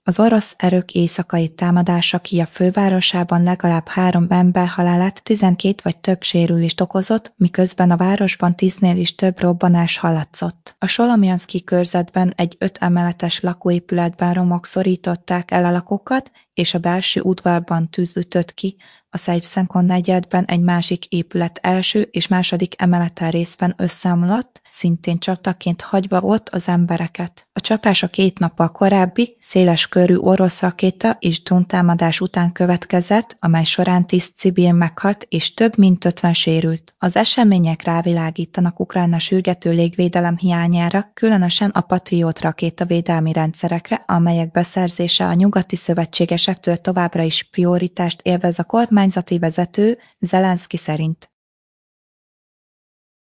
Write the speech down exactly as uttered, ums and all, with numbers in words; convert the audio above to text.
Az orosz erők éjszakai támadása Kijev fővárosában legalább három ember halálát, tizenkét vagy több sérülést okozott, miközben a városban tíznél is több robbanás hallatszott. A Solomjanszky körzetben egy öt emeletes lakóépületben romok szorították el a lakókat, és a belső udvarban tűz ütött ki, a Szejpszenko negyedben egy másik épület első és második emelete részben összeomlott, szintén csapdaként hagyva ott az embereket. A csapás a két nappal korábbi, széles körű orosz rakéta és dróntámadás után következett, amely során tíz civil meghalt és több mint ötven sérült. Az események rávilágítanak Ukrajna sürgető légvédelem hiányára, különösen a Patriot rakétavédelmi rendszerekre, amelyek beszerzése a nyugati szövetségesektől továbbra is prioritást élvez a kormányzati vezető Zelenszky szerint.